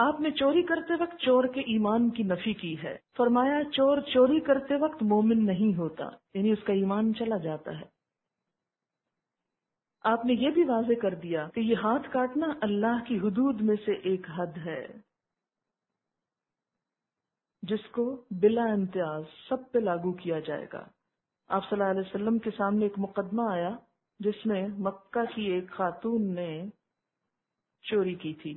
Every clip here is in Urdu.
آپ نے چوری کرتے وقت چور کے ایمان کی نفی کی ہے. فرمایا چور چوری کرتے وقت مومن نہیں ہوتا، یعنی اس کا ایمان چلا جاتا ہے. آپ نے یہ بھی واضح کر دیا کہ یہ ہاتھ کاٹنا اللہ کی حدود میں سے ایک حد ہے جس کو بلا امتیاز سب پہ لاگو کیا جائے گا. آپ صلی اللہ علیہ وسلم کے سامنے ایک مقدمہ آیا جس میں مکہ کی ایک خاتون نے چوری کی تھی.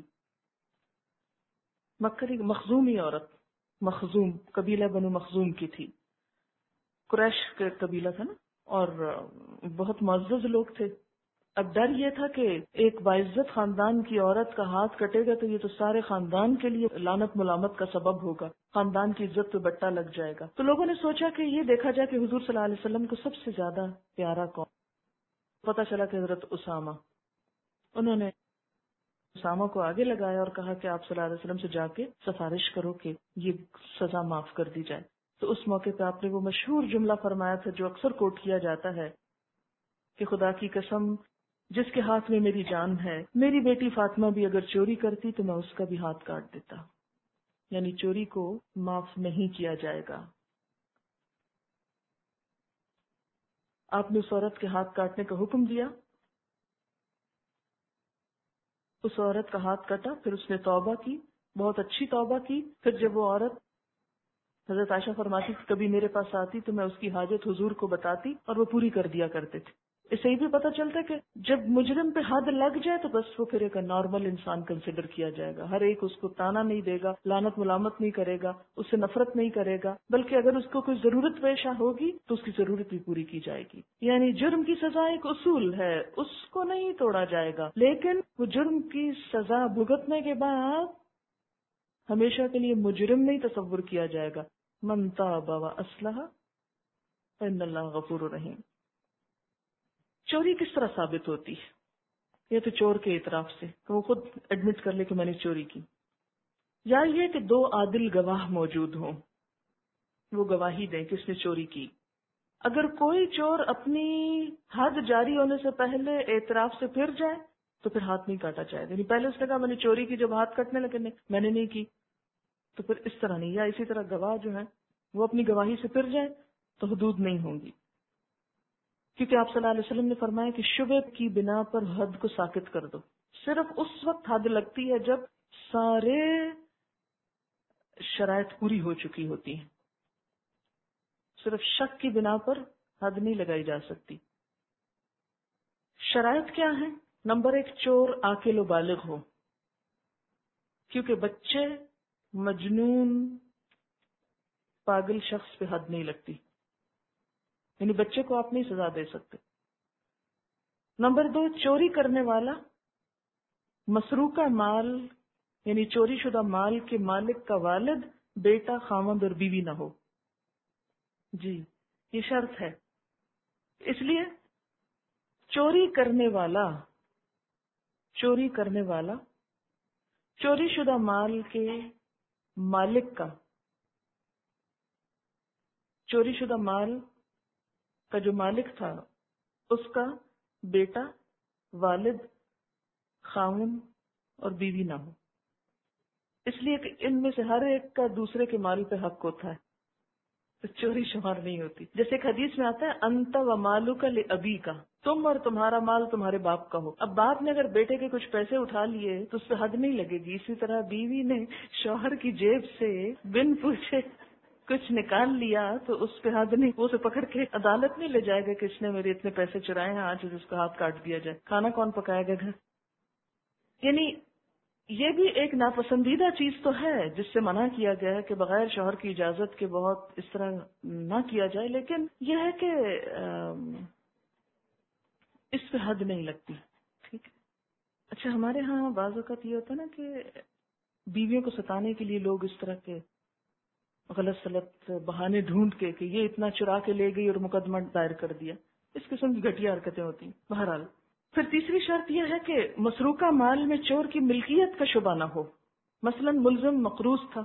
مکہ کی مخزومی عورت، مخزوم قبیلہ بنو مخزوم کی تھی، قریش کا قبیلہ تھا نا، اور بہت معزز لوگ تھے. اب ڈر یہ تھا کہ ایک باعزت خاندان کی عورت کا ہاتھ کٹے گا تو یہ تو سارے خاندان کے لیے لعنت ملامت کا سبب ہوگا، خاندان کی عزت پہ بٹا لگ جائے گا. تو لوگوں نے سوچا کہ یہ دیکھا جائے کہ حضور صلی اللہ علیہ وسلم کو سب سے زیادہ پیارا کون. پتہ چلا کہ حضرت اسامہ. انہوں نے اسامہ کو آگے لگایا اور کہا کہ آپ صلی اللہ علیہ وسلم سے جا کے سفارش کرو کہ یہ سزا معاف کر دی جائے. تو اس موقع پہ آپ نے وہ مشہور جملہ فرمایا تھا جو اکثر کوٹ کیا جاتا ہے کہ خدا کی قسم جس کے ہاتھ میں میری جان ہے، میری بیٹی فاطمہ بھی اگر چوری کرتی تو میں اس کا بھی ہاتھ کاٹ دیتا. یعنی چوری کو معاف نہیں کیا جائے گا. آپ نے اس عورت کے ہاتھ کاٹنے کا حکم دیا، اس عورت کا ہاتھ کٹا، پھر اس نے توبہ کی، بہت اچھی توبہ کی. پھر جب وہ عورت، حضرت عائشہ فرماتی کہ کبھی میرے پاس آتی تو میں اس کی حاجت حضور کو بتاتی اور وہ پوری کر دیا کرتے تھے. اس سے یہ بھی پتہ چلتا ہے کہ جب مجرم پہ حد لگ جائے تو بس وہ پھر ایک نارمل انسان کنسیڈر کیا جائے گا. ہر ایک اس کو تانا نہیں دے گا، لعنت ملامت نہیں کرے گا، اس سے نفرت نہیں کرے گا، بلکہ اگر اس کو کوئی ضرورت پیش ہوگی تو اس کی ضرورت بھی پوری کی جائے گی. یعنی جرم کی سزا ایک اصول ہے، اس کو نہیں توڑا جائے گا، لیکن وہ جرم کی سزا بھگتنے کے بعد ہمیشہ کے لیے مجرم نہیں تصور کیا جائے گا. من تاب واصلح فإن اللہ غفور رحیم. چوری کس طرح ثابت ہوتی ہے؟ یہ تو چور کے اعتراف سے کہ وہ خود ایڈمٹ کر لے کہ میں نے چوری کی، یا یہ کہ دو عادل گواہ موجود ہوں، وہ گواہی دیں کہ اس نے چوری کی. اگر کوئی چور اپنی حد جاری ہونے سے پہلے اعتراف سے پھر جائے تو پھر ہاتھ نہیں کاٹا جائے گا. یعنی پہلے اس نے کہا میں نے چوری کی، جب ہاتھ کٹنے لگے نہیں میں نے نہیں کی، تو پھر اس طرح نہیں. یا اسی طرح گواہ جو ہے وہ اپنی گواہی سے پھر جائے تو حدود نہیں ہوں گی، کیونکہ آپ صلی اللہ علیہ وسلم نے فرمایا کہ شبہ کی بنا پر حد کو ساکت کر دو. صرف اس وقت حد لگتی ہے جب سارے شرائط پوری ہو چکی ہوتی ہیں. صرف شک کی بنا پر حد نہیں لگائی جا سکتی. شرائط کیا ہیں؟ نمبر 1، چور عاقل و بالغ ہو، کیونکہ بچے، مجنون، پاگل شخص پہ حد نہیں لگتی، یعنی بچے کو آپ نہیں سزا دے سکتے. نمبر 2، چوری کرنے والا مسروقہ مال یعنی چوری شدہ مال کے مالک کا والد، بیٹا، خاوند اور بیوی نہ ہو. جی یہ شرط ہے. اس لیے چوری کرنے والا چوری شدہ مال کے مالک کا، چوری شدہ مال کا جو مالک تھا اس کا بیٹا، والد، خاوند اور بیوی نہ ہو. اس لیے کہ ان میں سے ہر ایک کا دوسرے کے مال پہ حق ہوتا ہے، تو چوری شمار نہیں ہوتی. جیسے ایک حدیث میں آتا ہے انت و مالک لابی کا، تم اور تمہارا مال تمہارے باپ کا ہو. اب باپ نے اگر بیٹے کے کچھ پیسے اٹھا لیے تو اس پہ حد نہیں لگے گی. اسی طرح بیوی نے شوہر کی جیب سے بن پوچھے کچھ نکال لیا تو اس پہ حد نہیں، وہ اسے پکڑ کے عدالت نہیں لے جائے گا کہ اس نے میرے اتنے پیسے چرائے ہیں، آج اس کا ہاتھ کاٹ دیا جائے. کھانا کون پکائے گا گھر؟ یعنی یہ بھی ایک ناپسندیدہ چیز تو ہے جس سے منع کیا گیا ہے کہ بغیر شوہر کی اجازت کے بہت اس طرح نہ کیا جائے، لیکن یہ ہے کہ اس پہ حد نہیں لگتی. ٹھیک ہے. اچھا ہمارے ہاں بعض اوقات یہ ہوتا ہے نا کہ بیویوں کو ستانے کے لیے لوگ اس طرح کے غلط سلط بہانے ڈھونڈ کے کہ یہ اتنا چرا کے لے گئی اور مقدمہ دائر کر دیا، اس قسم کی گھٹیا حرکتیں ہوتی ہیں. بہرحال پھر تیسری شرط یہ ہے کہ مسروقہ مال میں چور کی ملکیت کا شبہ نہ ہو. مثلا ملزم مقروض تھا،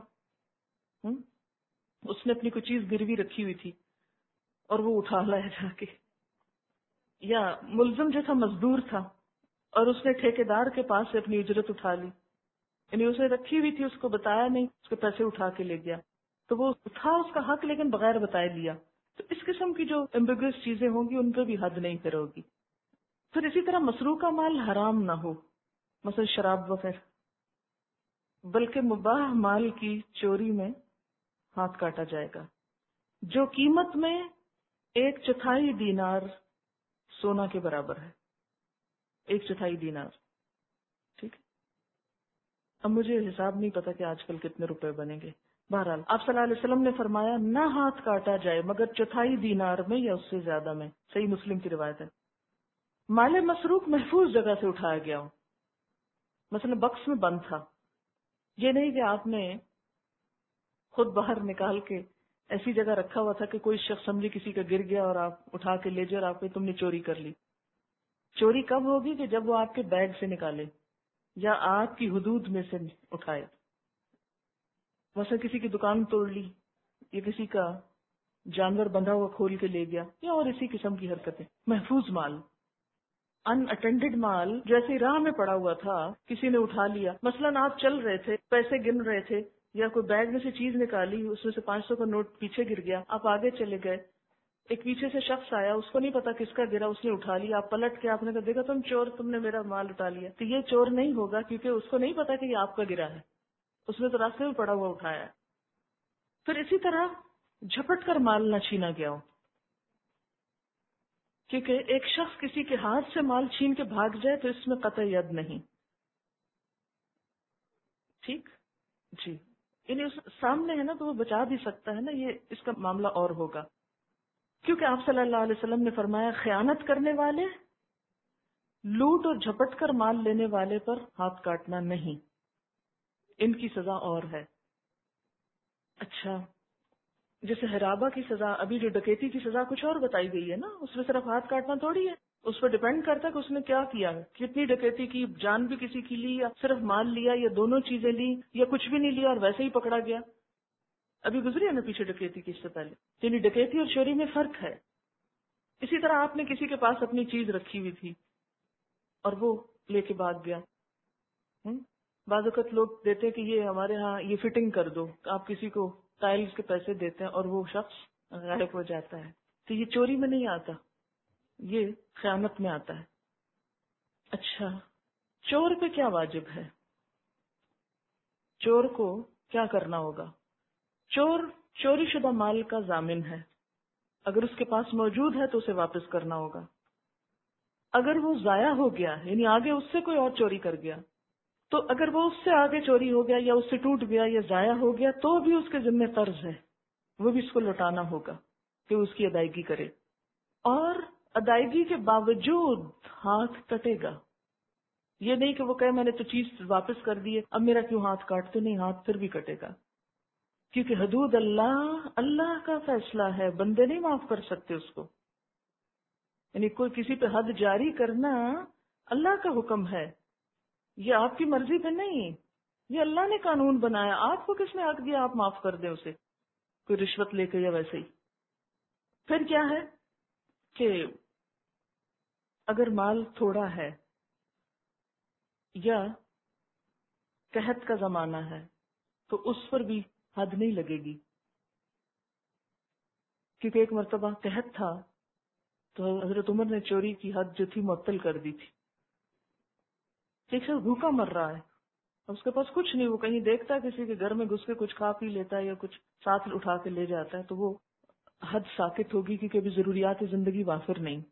اس نے اپنی کوئی چیز گروی رکھی ہوئی تھی اور وہ اٹھا لایا جا کے، یا ملزم جو تھا مزدور تھا اور اس نے ٹھیکیدار کے پاس سے اپنی اجرت اٹھا لی یعنی اسے رکھی ہوئی تھی، اس کو بتایا نہیں، اس کے پیسے اٹھا کے لے گیا، تو وہ تھا اس کا حق لیکن بغیر بتائے لیا. تو اس قسم کی جو ایمبیگوس چیزیں ہوں گی ان پہ بھی حد نہیں پھر ہوگی. پھر اسی طرح مسروقہ مال حرام نہ ہو، مثلا شراب وغیرہ، بلکہ مباح مال کی چوری میں ہاتھ کاٹا جائے گا، جو قیمت میں 1/4 دینار سونا کے برابر ہے. 1/4 دینار، ٹھیک ہے. اب مجھے حساب نہیں پتا کہ آج کل کتنے روپے بنیں گے. بہرحال آپ صلی اللہ علیہ وسلم نے فرمایا نہ ہاتھ کاٹا جائے مگر 1/4 دینار میں یا اس سے زیادہ میں. صحیح مسلم کی روایت ہے. مال مسروق محفوظ جگہ سے اٹھایا گیا ہو، مثلا بکس میں بند تھا، یہ نہیں کہ آپ نے خود باہر نکال کے ایسی جگہ رکھا ہوا تھا کہ کوئی شخص سمجھے کسی کا گر گیا اور آپ اٹھا کے لے جائے اور آپ کو تم نے چوری کر لی. چوری کب ہوگی؟ کہ جب وہ آپ کے بیگ سے نکالے یا آپ کی حدود میں سے اٹھائے. مثلا کسی کی دکان توڑ لی یا کسی کا جانور بندھا ہوا کھول کے لے گیا یا اور اسی قسم کی حرکتیں. محفوظ مال، ان اٹینڈڈ مال جو ایسے راہ میں پڑا ہوا تھا کسی نے اٹھا لیا، مثلا آپ چل رہے تھے پیسے گن رہے تھے یا کوئی بیگ میں سے چیز نکالی اس میں سے 500 کا نوٹ پیچھے گر گیا، آپ آگے چلے گئے، ایک پیچھے سے شخص آیا، اس کو نہیں پتا کس کا گرا، اس نے اٹھا لیا، آپ پلٹ کے آپ نے کہا دیکھا تم چور، تم نے میرا مال اٹھا لیا. تو یہ چور نہیں ہوگا کیونکہ اس کو نہیں پتا کہ یہ آپ کا گرا ہے، اس نے تو راستے میں پڑا ہوا اٹھایا ہے. پھر اسی طرح جھپٹ کر مال نہ چھینا گیا ہو، کیونکہ ایک شخص کسی کے ہاتھ سے مال چھین کے بھاگ جائے تو اس میں قطع ید نہیں. ٹھیک جی، یعنی اس سامنے ہے نا تو وہ بچا بھی سکتا ہے نا، یہ اس کا معاملہ اور ہوگا. کیونکہ آپ صلی اللہ علیہ وسلم نے فرمایا خیانت کرنے والے، لوٹ اور جھپٹ کر مال لینے والے پر ہاتھ کاٹنا نہیں، ان کی سزا اور ہے. اچھا، جیسے حرابہ کی سزا، ابھی جو ڈکیتی کی سزا کچھ اور بتائی گئی ہے نا، اس میں صرف ہاتھ کاٹنا تھوڑی ہے، اس پر ڈیپینڈ کرتا ہے کہ اس نے کیا کیا ہے، کتنی ڈکیتی کی، جان بھی کسی کی لی یا صرف مال لیا یا دونوں چیزیں لی یا کچھ بھی نہیں لیا اور ویسے ہی پکڑا گیا. ابھی گزری ہے نا پیچھے ڈکیتی کی، اس سے پہلے. یعنی ڈکیتی اور چوری میں فرق ہے. اسی طرح آپ نے کسی کے پاس اپنی چیز رکھی ہوئی تھی اور وہ لے کے بھاگ گیا. بعض اوقات لوگ دیتے ہیں کہ یہ ہمارے ہاں یہ فٹنگ کر دو، آپ کسی کو ٹائلز کے پیسے دیتے ہیں اور وہ شخص غائب ہو جاتا ہے. تو یہ چوری میں نہیں آتا، یہ خیانت میں آتا ہے. اچھا، چور پہ کیا واجب ہے؟ چور کو کیا کرنا ہوگا؟ چور چوری شدہ مال کا ضامن ہے، اگر اس کے پاس موجود ہے تو اسے واپس کرنا ہوگا. اگر وہ ضائع ہو گیا یعنی آگے اس سے کوئی اور چوری کر گیا، تو اگر وہ اس سے آگے چوری ہو گیا یا اس سے ٹوٹ گیا یا ضائع ہو گیا تو بھی اس کے ذمہ قرض ہے، وہ بھی اس کو لوٹانا ہوگا کہ اس کی ادائیگی کرے. اور ادائیگی کے باوجود ہاتھ کٹے گا. یہ نہیں کہ وہ کہے میں نے تو چیز واپس کر دی ہے اب میرا کیوں ہاتھ کاٹتے، نہیں، ہاتھ پھر بھی کٹے گا. کیونکہ حدود اللہ، اللہ کا فیصلہ ہے، بندے نہیں معاف کر سکتے اس کو. یعنی کوئی کسی پہ حد جاری کرنا اللہ کا حکم ہے، یہ آپ کی مرضی پہ نہیں، یہ اللہ نے قانون بنایا. آپ کو کس نے حق دیا آپ معاف کر دیں اسے، کوئی رشوت لے کے یا ویسے ہی. پھر کیا ہے کہ اگر مال تھوڑا ہے یا قحط کا زمانہ ہے تو اس پر بھی حد نہیں لگے گی. کیونکہ ایک مرتبہ قحط تھا تو حضرت عمر نے چوری کی حد جو تھی معطل کر دی تھی. ایک شخص بھوکا مر رہا ہے، اس کے پاس کچھ نہیں، وہ کہیں دیکھتا ہے کسی کے گھر میں گھس کے کچھ کھا پی لیتا ہے یا کچھ ساتھ اٹھا کے لے جاتا ہے، تو وہ حد ساکت ہوگی کیونکہ ابھی ضروریات زندگی وافر نہیں.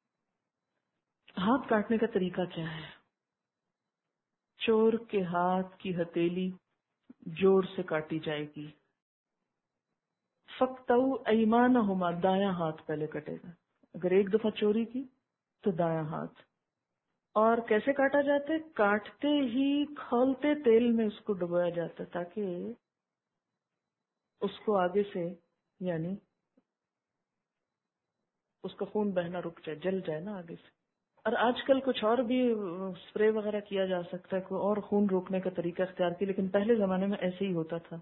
ہاتھ کاٹنے کا طریقہ کیا ہے؟ چور کے ہاتھ کی ہتھیلی جوڑ سے کاٹی جائے گی. فَقْتَوْا أَيْمَانَهُمَا، دایاں ہاتھ پہلے کٹے گا. اگر ایک دفعہ چوری کی تو دایاں ہاتھ. اور کیسے کاٹا جاتا ہے؟ کاٹتے ہی کھولتے تیل میں اس کو ڈبویا جاتا ہے تاکہ اس کو آگے سے یعنی اس کا خون بہنا رک جائے، جل جائے نا آگے سے. اور آج کل کچھ اور بھی اسپرے وغیرہ کیا جا سکتا ہے، کوئی اور خون روکنے کا طریقہ اختیار کیا، لیکن پہلے زمانے میں ایسے ہی ہوتا تھا.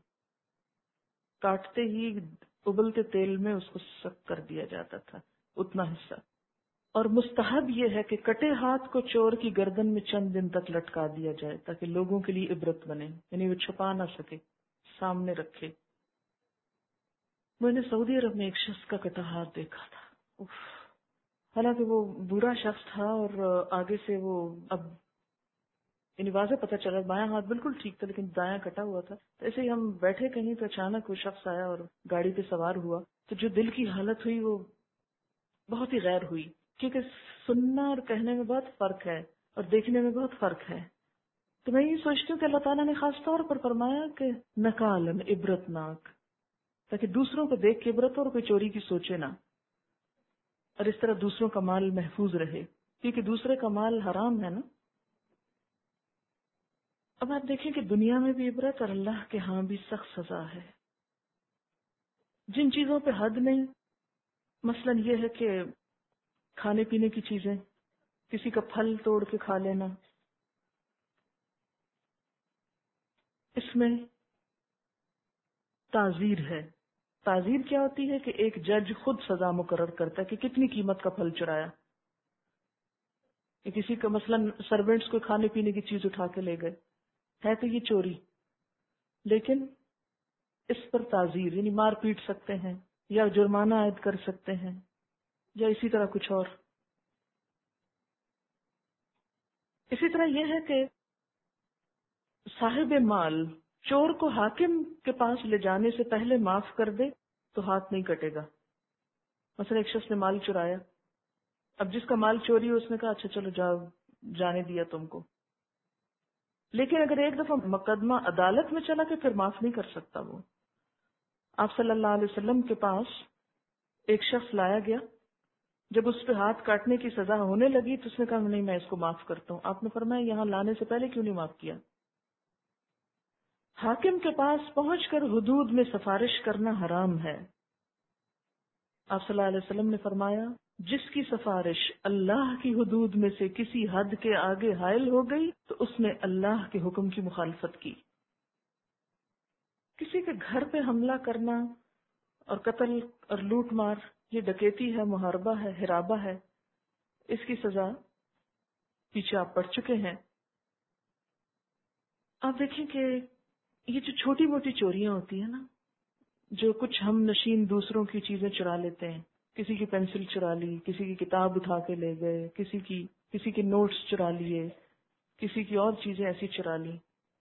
کاٹتے ہی ابلتے تیل میں اس کو سک کر دیا جاتا تھا اتنا حصہ. اور مستحب یہ ہے کہ کٹے ہاتھ کو چور کی گردن میں چند دن تک لٹکا دیا جائے تاکہ لوگوں کے لیے عبرت بنے، یعنی وہ چھپا نہ سکے، سامنے رکھے۔ میں نے سعودی عرب میں ایک شخص کا کٹا ہاتھ دیکھا تھا، اف، حالانکہ وہ برا شخص تھا اور آگے سے وہ اب یعنی واضح پتہ چلا بایاں ہاتھ بالکل ٹھیک تھا لیکن دایاں کٹا ہوا تھا۔ تو ایسے ہی ہم بیٹھے کہیں تو اچانک وہ شخص آیا اور گاڑی پہ سوار ہوا، تو جو دل کی حالت ہوئی وہ بہت ہی غیر ہوئی، کیونکہ سننا اور کہنے میں بہت فرق ہے اور دیکھنے میں بہت فرق ہے۔ تو میں یہ سوچتی ہوں کہ اللہ تعالیٰ نے خاص طور پر فرمایا کہ نکالن عبرت ناک، تاکہ دوسروں کو دیکھ کے عبرت اور کوئی چوری کی سوچے نہ، اور اس طرح دوسروں کا مال محفوظ رہے، کیونکہ دوسرے کا مال حرام ہے نا۔ اب آپ دیکھیں کہ دنیا میں بھی عبرت اور اللہ کے ہاں بھی سخت سزا ہے۔ جن چیزوں پہ حد نہیں، مثلا یہ ہے کہ کھانے پینے کی چیزیں، کسی کا پھل توڑ کے کھا لینا، اس میں تعزیر ہے۔ تعزیر کیا ہوتی ہے کہ ایک جج خود سزا مقرر کرتا ہے کہ کتنی قیمت کا پھل چرایا، کہ کسی کا مثلا سروینٹس کو کھانے پینے کی چیز اٹھا کے لے گئے، ہے تو یہ چوری، لیکن اس پر تعزیر یعنی مار پیٹ سکتے ہیں یا جرمانہ عائد کر سکتے ہیں یا اسی طرح کچھ اور۔ اسی طرح یہ ہے کہ صاحب مال چور کو حاکم کے پاس لے جانے سے پہلے معاف کر دے تو ہاتھ نہیں کٹے گا۔ مثلا ایک شخص نے مال چرایا، اب جس کا مال چوری ہو اس نے کہا اچھا چلو جاؤ، جانے دیا تم کو، لیکن اگر ایک دفعہ مقدمہ عدالت میں چلا کہ پھر معاف نہیں کر سکتا وہ۔ آپ صلی اللہ علیہ وسلم کے پاس ایک شخص لایا گیا، جب اس پہ ہاتھ کاٹنے کی سزا ہونے لگی تو اس نے کہا نہیں میں اس کو معاف کرتا ہوں۔ آپ نے فرمایا یہاں لانے سے پہلے کیوں نہیں معاف کیا؟ حاکم کے پاس پہنچ کر حدود میں سفارش کرنا حرام ہے۔ آپ صلی اللہ علیہ وسلم نے فرمایا جس کی سفارش اللہ کی حدود میں سے کسی حد کے آگے حائل ہو گئی تو اس نے اللہ کے حکم کی مخالفت کی۔ کسی کے گھر پہ حملہ کرنا اور قتل اور لوٹ مار یہ ڈکیتی ہے، محاربہ ہے، ہرابہ ہے، اس کی سزا پیچھے آپ پڑھ چکے ہیں۔ آپ دیکھیں کہ یہ جو چھوٹی موٹی چوریاں ہوتی ہیں نا، جو کچھ ہم نشین دوسروں کی چیزیں چرا لیتے ہیں، کسی کی پینسل چرا لی، کسی کی کتاب اٹھا کے لے گئے، کسی کے نوٹس چرا لیے، کسی کی اور چیزیں ایسی چرا لی،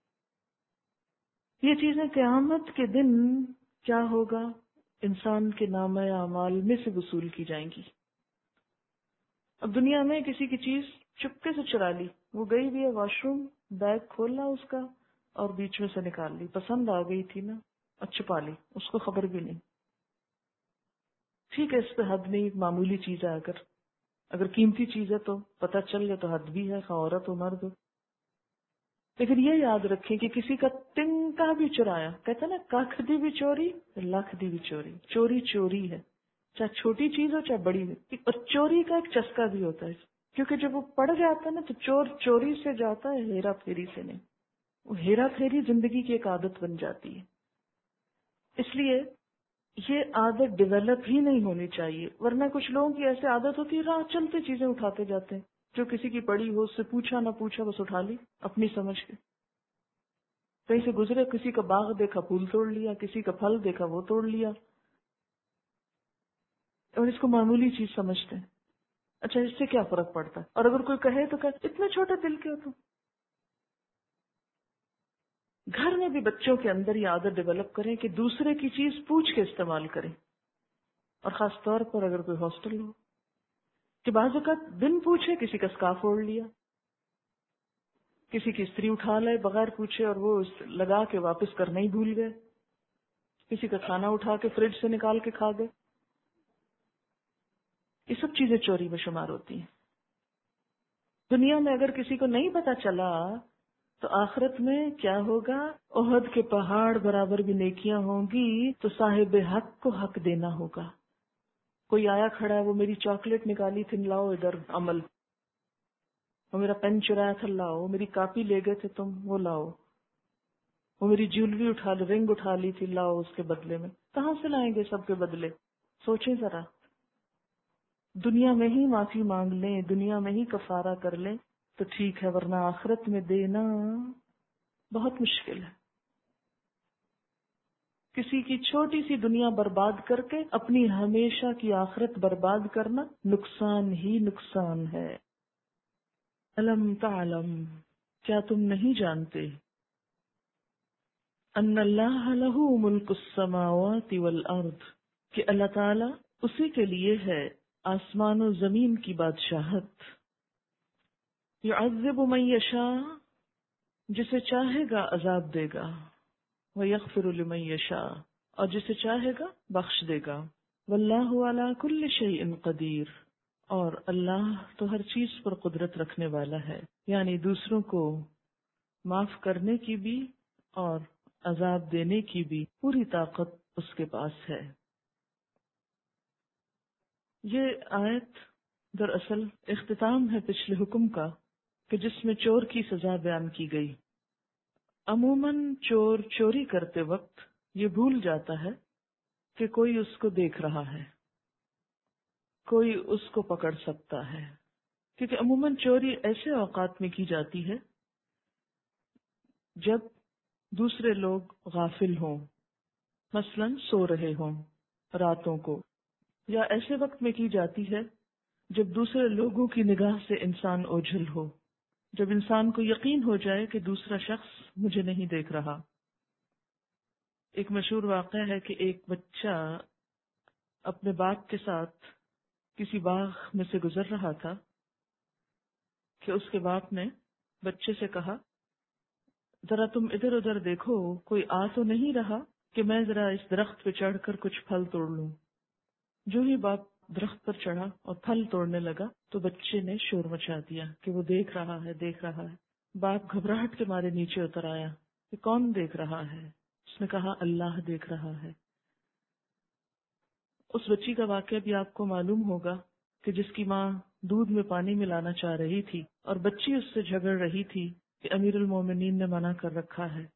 یہ چیزیں قیامت کے دن کیا ہوگا؟ انسان کے نامہ اعمال میں سے وصول کی جائیں گی۔ اب دنیا میں کسی کی چیز چپکے سے چرا لی، وہ گئی بھی ہے واش روم، بیگ کھولا اس کا اور بیچ میں سے نکال لی، پسند آ گئی تھی نا اور چھپا لی، اس کو خبر بھی نہیں۔ ٹھیک ہے اس پہ حد نہیں، ایک معمولی چیز ہے، اگر قیمتی چیز ہے تو پتہ چل جائے تو حد بھی ہے، خواہ عورت ہو مرد ہو۔ لیکن یہ یاد رکھیں کہ کسی کا تنکا بھی چرایا، کہتے ہیں نا کاکھ دی بھی چوری لاکھ دی بھی چوری، چوری چوری ہے، چاہے چھوٹی چیز ہو چاہے بڑی ہو۔ اور چوری کا ایک چسکا بھی ہوتا ہے، کیونکہ جب وہ پڑ جاتا ہے نا تو چور چوری سے جاتا ہے، ہیرا پھیری سے نہیں۔ وہ ہیرا پھیری زندگی کی ایک عادت بن جاتی ہے، اس لیے یہ عادت ڈیولپ ہی نہیں ہونی چاہیے، ورنہ کچھ لوگوں کی ایسی عادت ہوتی ہے راہ چلتے چیزیں اٹھاتے جاتے ہیں، جو کسی کی پڑی ہو اس سے پوچھا نہ پوچھا بس اٹھا لی اپنی سمجھ کے۔ کہیں سے گزرے کسی کا باغ دیکھا پھول توڑ لیا، کسی کا پھل دیکھا وہ توڑ لیا، اور اس کو معمولی چیز سمجھتے ہیں۔ اچھا اس سے کیا فرق پڑتا ہے؟ اور اگر کوئی کہے تو کہ اتنا چھوٹا دل کیا تم۔ گھر میں بھی بچوں کے اندر یہ عادت ڈیولپ کریں کہ دوسرے کی چیز پوچھ کے استعمال کریں، اور خاص طور پر اگر کوئی ہاسٹل ہو کہ بعض اوقات بن پوچھے کسی کا سکارف اوڑھ لیا، کسی کی استری اٹھا لے بغیر پوچھے اور وہ لگا کے واپس کرنا ہی بھول گئے، کسی کا کھانا اٹھا کے فریج سے نکال کے کھا گئے، یہ سب چیزیں چوری میں شمار ہوتی ہیں۔ دنیا میں اگر کسی کو نہیں پتا چلا تو آخرت میں کیا ہوگا؟ احد کے پہاڑ برابر بھی نیکیاں ہوں گی تو صاحب حق کو حق دینا ہوگا۔ کوئی آیا کھڑا ہے، وہ میری چاکلیٹ نکالی تھی لاؤ ادھر عمل، وہ میرا پین چرایا تھا لاؤ، میری کاپی لے گئے تھے تم وہ لاؤ، وہ میری جیولری اٹھا لی، رنگ اٹھا لی تھی لاؤ اس کے بدلے میں۔ کہاں سے لائیں گے سب کے بدلے؟ سوچیں ذرا۔ دنیا میں ہی معافی مانگ لیں، دنیا میں ہی کفارہ کر لیں تو ٹھیک ہے، ورنہ آخرت میں دینا بہت مشکل ہے۔ کسی کی چھوٹی سی دنیا برباد کر کے اپنی ہمیشہ کی آخرت برباد کرنا نقصان ہی نقصان ہے۔ الم تعلم، کیا تم نہیں جانتے، ان اللہ لہ ملک السماوات والارض، کہ اللہ تعالی اسی کے لیے ہے آسمان و زمین کی بادشاہت۔ یعذب من یشاء، جسے چاہے گا عذاب دے گا، ویغفر لمن یشاء، اور جسے چاہے گا بخش دے گا، واللہ علی کل شیء قدیر، اور اللہ تو ہر چیز پر قدرت رکھنے والا ہے، یعنی دوسروں کو معاف کرنے کی بھی اور عذاب دینے کی بھی پوری طاقت اس کے پاس ہے۔ یہ آیت دراصل اختتام ہے پچھلے حکم کا کہ جس میں چور کی سزا بیان کی گئی۔ عموماً چور چوری کرتے وقت یہ بھول جاتا ہے کہ کوئی اس کو دیکھ رہا ہے، کوئی اس کو پکڑ سکتا ہے، کیونکہ عموماً چوری ایسے اوقات میں کی جاتی ہے جب دوسرے لوگ غافل ہوں، مثلاً سو رہے ہوں راتوں کو، یا ایسے وقت میں کی جاتی ہے جب دوسرے لوگوں کی نگاہ سے انسان اوجھل ہو، جب انسان کو یقین ہو جائے کہ دوسرا شخص مجھے نہیں دیکھ رہا۔ ایک مشہور واقعہ ہے کہ ایک بچہ اپنے باپ کے ساتھ کسی باغ میں سے گزر رہا تھا کہ اس کے باپ نے بچے سے کہا، ذرا تم ادھر ادھر دیکھو، کوئی آ تو نہیں رہا کہ میں ذرا اس درخت پہ چڑھ کر کچھ پھل توڑ لوں۔ جو ہی باپ درخت پر چڑھا اور پھل توڑنے لگا تو بچے نے شور مچا دیا کہ وہ دیکھ رہا ہے، دیکھ رہا ہے۔ باپ گھبراہٹ کے مارے نیچے اتر آیا کہ کون دیکھ رہا ہے؟ اس نے کہا اللہ دیکھ رہا ہے۔ اس بچی کا واقعہ بھی آپ کو معلوم ہوگا کہ جس کی ماں دودھ میں پانی ملانا چاہ رہی تھی اور بچی اس سے جھگڑ رہی تھی کہ امیر المومنین نے منع کر رکھا ہے،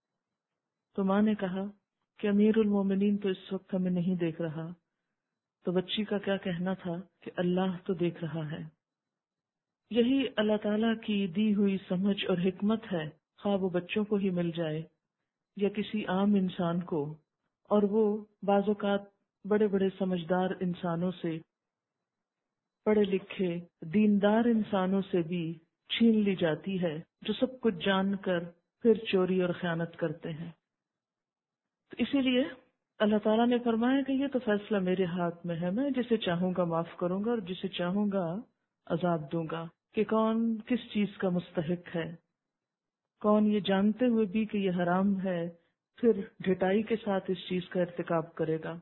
تو ماں نے کہا کہ امیر المومنین تو اس وقت ہمیں نہیں دیکھ رہا، تو بچی کا کیا کہنا تھا کہ اللہ تو دیکھ رہا ہے۔ یہی اللہ تعالیٰ کی دی ہوئی سمجھ اور حکمت ہے، خواہ وہ بچوں کو ہی مل جائے یا کسی عام انسان کو، اور وہ بعض اوقات بڑے بڑے سمجھدار انسانوں سے، پڑھے لکھے دیندار انسانوں سے بھی چھین لی جاتی ہے، جو سب کچھ جان کر پھر چوری اور خیانت کرتے ہیں۔ تو اسی لیے اللہ تعالیٰ نے فرمایا کہ یہ تو فیصلہ میرے ہاتھ میں ہے، میں جسے چاہوں گا معاف کروں گا اور جسے چاہوں گا عذاب دوں گا، کہ کون کس چیز کا مستحق ہے، کون یہ جانتے ہوئے بھی کہ یہ حرام ہے پھر ڈھٹائی کے ساتھ اس چیز کا ارتکاب کرے گا،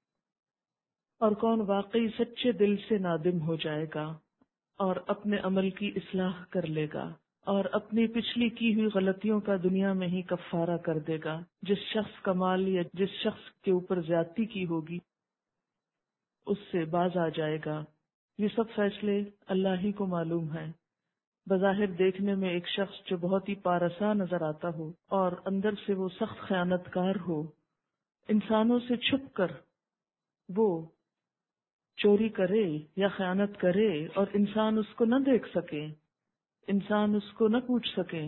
اور کون واقعی سچے دل سے نادم ہو جائے گا اور اپنے عمل کی اصلاح کر لے گا اور اپنی پچھلی کی ہوئی غلطیوں کا دنیا میں ہی کفارہ کر دے گا۔ جس شخص کا مال یا جس شخص کے اوپر زیادتی کی ہوگی اس سے باز آ جائے گا۔ یہ سب فیصلے اللہ ہی کو معلوم ہیں۔ بظاہر دیکھنے میں ایک شخص جو بہت ہی پارسا نظر آتا ہو اور اندر سے وہ سخت خیانت کار ہو، انسانوں سے چھپ کر وہ چوری کرے یا خیانت کرے اور انسان اس کو نہ دیکھ سکے، انسان اس کو نہ پوچھ سکے،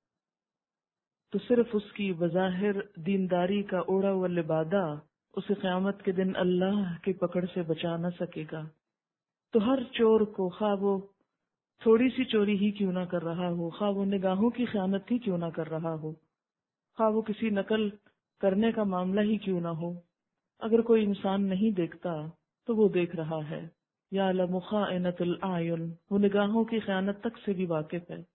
تو صرف اس کی بظاہر دینداری کا اوڑا ہوا لبادہ اسے قیامت کے دن اللہ کی پکڑ سے بچا نہ سکے گا۔ تو ہر چور کو، خواہ وہ تھوڑی سی چوری ہی کیوں نہ کر رہا ہو، خواہ وہ نگاہوں کی خیانت ہی کیوں نہ کر رہا ہو، خواہ وہ کسی نقل کرنے کا معاملہ ہی کیوں نہ ہو، اگر کوئی انسان نہیں دیکھتا تو وہ دیکھ رہا ہے۔ یعلم خائنۃ الاعین، وہ نگاہوں کی خیانت تک سے بھی واقف ہے۔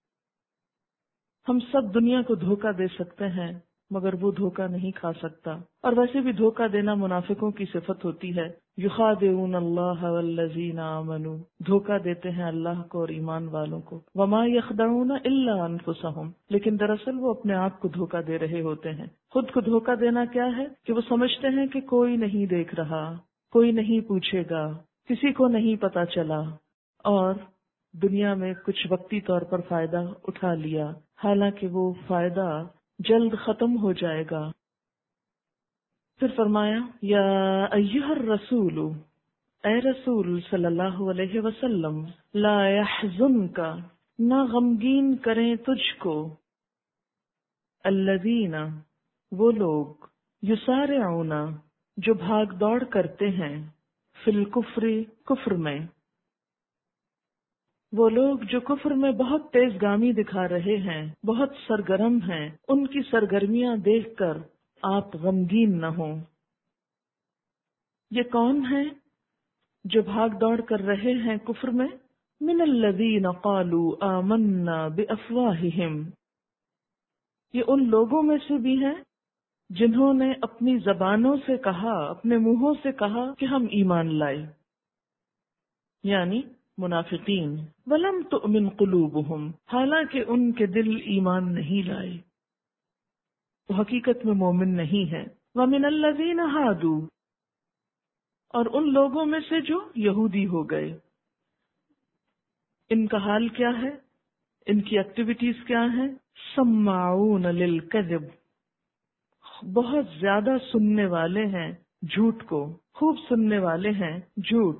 ہم سب دنیا کو دھوکہ دے سکتے ہیں مگر وہ دھوکہ نہیں کھا سکتا، اور ویسے بھی دھوکہ دینا منافقوں کی صفت ہوتی ہے۔ یخادعون اللہ والذین آمنوا، دھوکہ دیتے ہیں اللہ کو اور ایمان والوں کو۔ وما یخدعون الا انفسهم، لیکن دراصل وہ اپنے آپ کو دھوکہ دے رہے ہوتے ہیں۔ خود کو دھوکہ دینا کیا ہے کہ وہ سمجھتے ہیں کہ کوئی نہیں دیکھ رہا، کوئی نہیں پوچھے گا، کسی کو نہیں پتا چلا، اور دنیا میں کچھ وقتی طور پر فائدہ اٹھا لیا، حالانکہ وہ فائدہ جلد ختم ہو جائے گا۔ پھر فرمایا یا ایھا الرسول، اے رسول صلی اللہ علیہ وسلم، لا يحزنک، نہ غمگین کریں تجھ کو، الذین، وہ لوگ، یسارعون، جو بھاگ دوڑ کرتے ہیں، فی الکفر، کفر میں، وہ لوگ جو کفر میں بہت تیز گامی دکھا رہے ہیں، بہت سرگرم ہیں، ان کی سرگرمیاں دیکھ کر آپ غمگین نہ ہوں۔ یہ کون ہیں جو بھاگ دوڑ کر رہے ہیں کفر میں؟ من الذین قالوا آمنا بافواہہم، یہ ان لوگوں میں سے بھی ہیں جنہوں نے اپنی زبانوں سے کہا، اپنے منہوں سے کہا کہ ہم ایمان لائے، یعنی منافقین، ولم تؤمن قلوبہم، حالانکہ ان کے دل ایمان نہیں لائے، وہ حقیقت میں مومن نہیں ہے۔ ومن الذین ہادوا، اور ان لوگوں میں سے جو یہودی ہو گئے، ان کا حال کیا ہے، ان کی ایکٹیویٹیز کیا ہیں؟ سماعون للکذب، بہت زیادہ سننے والے ہیں جھوٹ کو، خوب سننے والے ہیں جھوٹ۔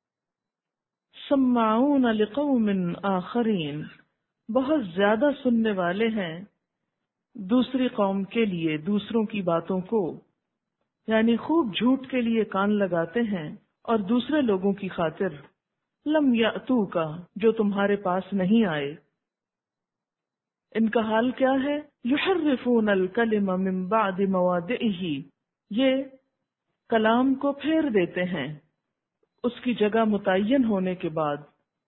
سماعون لقوم آخرین، بہت زیادہ سننے والے ہیں دوسری قوم کے لیے، دوسروں کی باتوں کو، یعنی خوب جھوٹ کے لیے کان لگاتے ہیں اور دوسرے لوگوں کی خاطر۔ لم یأتوک، جو تمہارے پاس نہیں آئے۔ ان کا حال کیا ہے؟ یحرفون الکلم من بعد مواضعہ، یہ کلام کو پھیر دیتے ہیں اس کی جگہ متعین ہونے کے بعد۔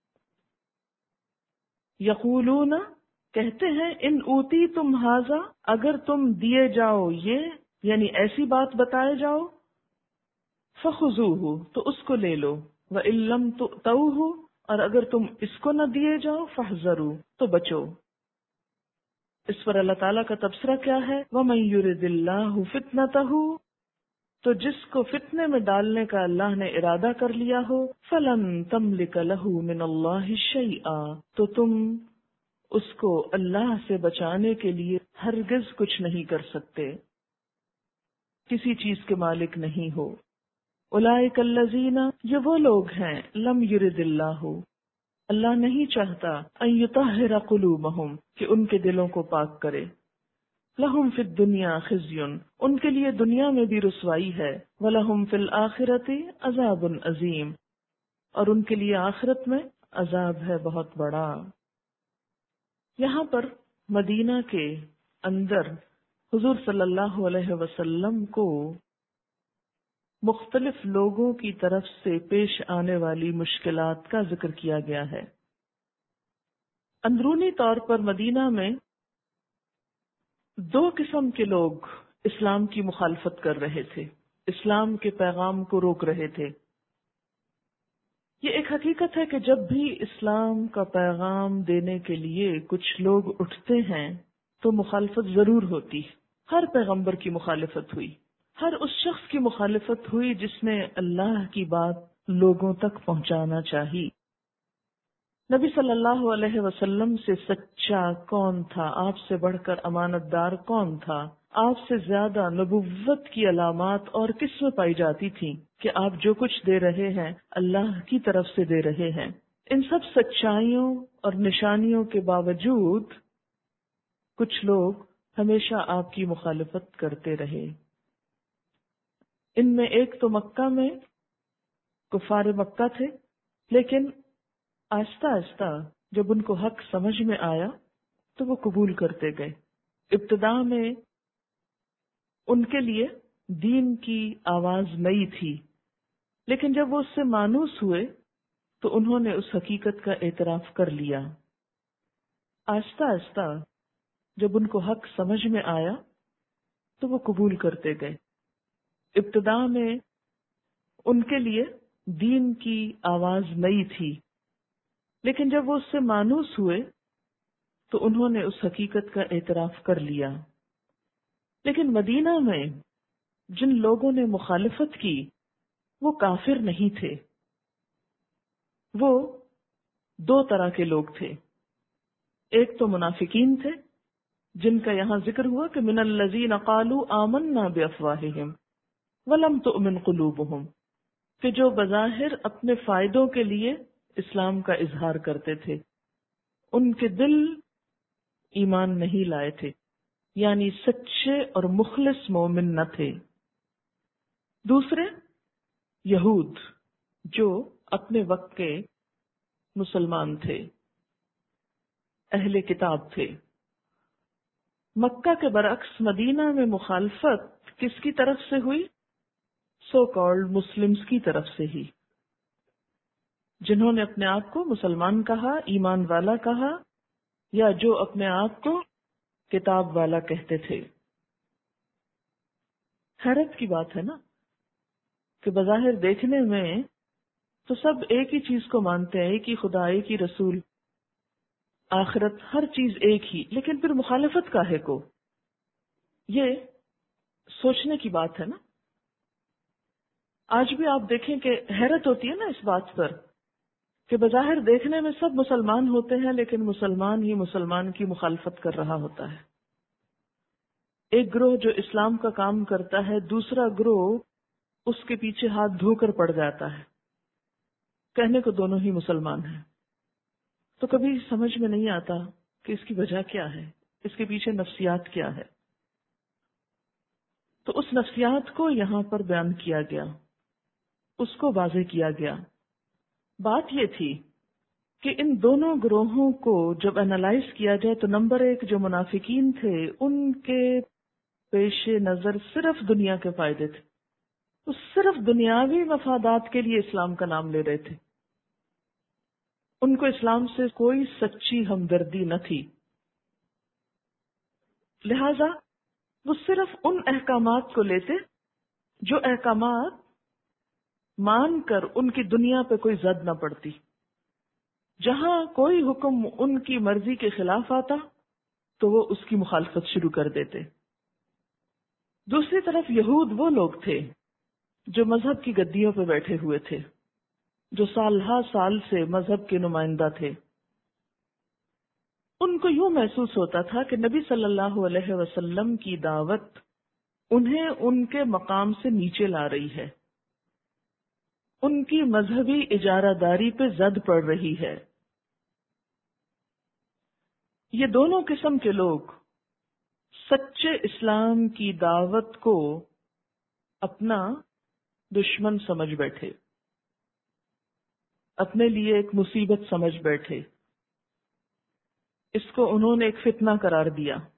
یقولون، کہتے ہیں، ان اوتی تم ھذا، اگر تم دیے جاؤ یہ، یعنی ایسی بات بتائے جاؤ، فخذوہ، تو اس کو لے لو، وان لم تؤتوہ، اور اگر تم اس کو نہ دیے جاؤ، فاحذروا، تو بچو۔ اس پر اللہ تعالیٰ کا تبصرہ کیا ہے؟ وَمَن يُرِدِ اللَّهُ فِتْنَتَهُ، تو جس کو فتنے میں ڈالنے کا اللہ نے ارادہ کر لیا ہو، فَلَن تَمْلِكَ لَهُ مِنَ اللَّهِ شَيْئًا، تو تم اس کو اللہ سے بچانے کے لیے ہرگز کچھ نہیں کر سکتے، کسی چیز کے مالک نہیں ہو۔ أُولَئِكَ الَّذِينَ، یہ وہ لوگ ہیں، لم يرد اللہ، اللہ نہیں چاہتا، ان یطہر قلوبہم، کہ ان کے دلوں کو پاک کرے۔ لہم فی الدنیا خزی، ان کے لیے دنیا میں بھی رسوائی ہے، ولہم فی الآخرۃ عذاب عظیم، اور ان کے لیے آخرت میں عذاب ہے بہت بڑا۔ یہاں پر مدینہ کے اندر حضور صلی اللہ علیہ وسلم کو مختلف لوگوں کی طرف سے پیش آنے والی مشکلات کا ذکر کیا گیا ہے۔ اندرونی طور پر مدینہ میں دو قسم کے لوگ اسلام کی مخالفت کر رہے تھے، اسلام کے پیغام کو روک رہے تھے۔ یہ ایک حقیقت ہے کہ جب بھی اسلام کا پیغام دینے کے لیے کچھ لوگ اٹھتے ہیں تو مخالفت ضرور ہوتی، ہر پیغمبر کی مخالفت ہوئی، ہر اس شخص کی مخالفت ہوئی جس نے اللہ کی بات لوگوں تک پہنچانا چاہی۔ نبی صلی اللہ علیہ وسلم سے سچا کون تھا؟ آپ سے بڑھ کر امانت دار کون تھا؟ آپ سے زیادہ نبوت کی علامات اور کس میں پائی جاتی تھی کہ آپ جو کچھ دے رہے ہیں اللہ کی طرف سے دے رہے ہیں؟ ان سب سچائیوں اور نشانیوں کے باوجود کچھ لوگ ہمیشہ آپ کی مخالفت کرتے رہے۔ ان میں ایک تو مکہ میں کفار مکہ تھے، لیکن آہستہ آہستہ جب ان کو حق سمجھ میں آیا تو وہ قبول کرتے گئے۔ ابتدا میں ان کے لیے دین کی آواز نئی تھی، لیکن جب وہ اس سے مانوس ہوئے تو انہوں نے اس حقیقت کا اعتراف کر لیا۔ آہستہ آہستہ جب ان کو حق سمجھ میں آیا تو وہ قبول کرتے گئے۔ ابتدا میں ان کے لیے دین کی آواز نئی تھی، لیکن جب وہ اس سے مانوس ہوئے تو انہوں نے اس حقیقت کا اعتراف کر لیا۔ لیکن مدینہ میں جن لوگوں نے مخالفت کی وہ کافر نہیں تھے، وہ دو طرح کے لوگ تھے۔ ایک تو منافقین تھے جن کا یہاں ذکر ہوا کہ من الذین قالوا آمنا بافواہہم ولم تؤمن قلوبہم، کہ جو بظاہر اپنے فائدوں کے لیے اسلام کا اظہار کرتے تھے، ان کے دل ایمان نہیں لائے تھے، یعنی سچے اور مخلص مومن نہ تھے۔ دوسرے یہود، جو اپنے وقت کے مسلمان تھے، اہل کتاب تھے۔ مکہ کے برعکس مدینہ میں مخالفت کس کی طرف سے ہوئی؟ سو کالڈ مسلمز کی طرف سے ہی، جنہوں نے اپنے آپ کو مسلمان کہا، ایمان والا کہا، یا جو اپنے آپ کو کتاب والا کہتے تھے۔ حیرت کی بات ہے نا کہ بظاہر دیکھنے میں تو سب ایک ہی چیز کو مانتے ہیں، ایک ہی خدا، ایک ہی رسول، آخرت، ہر چیز ایک ہی، لیکن پھر مخالفت کاہے کو؟ یہ سوچنے کی بات ہے نا۔ آج بھی آپ دیکھیں کہ حیرت ہوتی ہے نا اس بات پر کہ بظاہر دیکھنے میں سب مسلمان ہوتے ہیں، لیکن مسلمان ہی مسلمان کی مخالفت کر رہا ہوتا ہے۔ ایک گروہ جو اسلام کا کام کرتا ہے، دوسرا گروہ اس کے پیچھے ہاتھ دھو کر پڑ جاتا ہے، کہنے کو دونوں ہی مسلمان ہیں۔ تو کبھی سمجھ میں نہیں آتا کہ اس کی وجہ کیا ہے، اس کے پیچھے نفسیات کیا ہے۔ تو اس نفسیات کو یہاں پر بیان کیا گیا، اس کو واضح کیا گیا۔ بات یہ تھی کہ ان دونوں گروہوں کو جب انالائز کیا جائے تو نمبر ایک جو منافقین تھے، ان کے پیش نظر صرف دنیا کے فائدے تھے، وہ صرف دنیاوی مفادات کے لیے اسلام کا نام لے رہے تھے، ان کو اسلام سے کوئی سچی ہمدردی نہ تھی۔ لہذا وہ صرف ان احکامات کو لیتے جو احکامات مان کر ان کی دنیا پہ کوئی زد نہ پڑتی۔ جہاں کوئی حکم ان کی مرضی کے خلاف آتا تو وہ اس کی مخالفت شروع کر دیتے۔ دوسری طرف یہود وہ لوگ تھے جو مذہب کی گدیوں پہ بیٹھے ہوئے تھے، جو سال ہا سال سے مذہب کے نمائندہ تھے۔ ان کو یوں محسوس ہوتا تھا کہ نبی صلی اللہ علیہ وسلم کی دعوت انہیں ان کے مقام سے نیچے لا رہی ہے، ان کی مذہبی اجارہ داری پہ زد پڑ رہی ہے۔ یہ دونوں قسم کے لوگ سچے اسلام کی دعوت کو اپنا دشمن سمجھ بیٹھے، اپنے لیے ایک مصیبت سمجھ بیٹھے، اس کو انہوں نے ایک فتنہ قرار دیا۔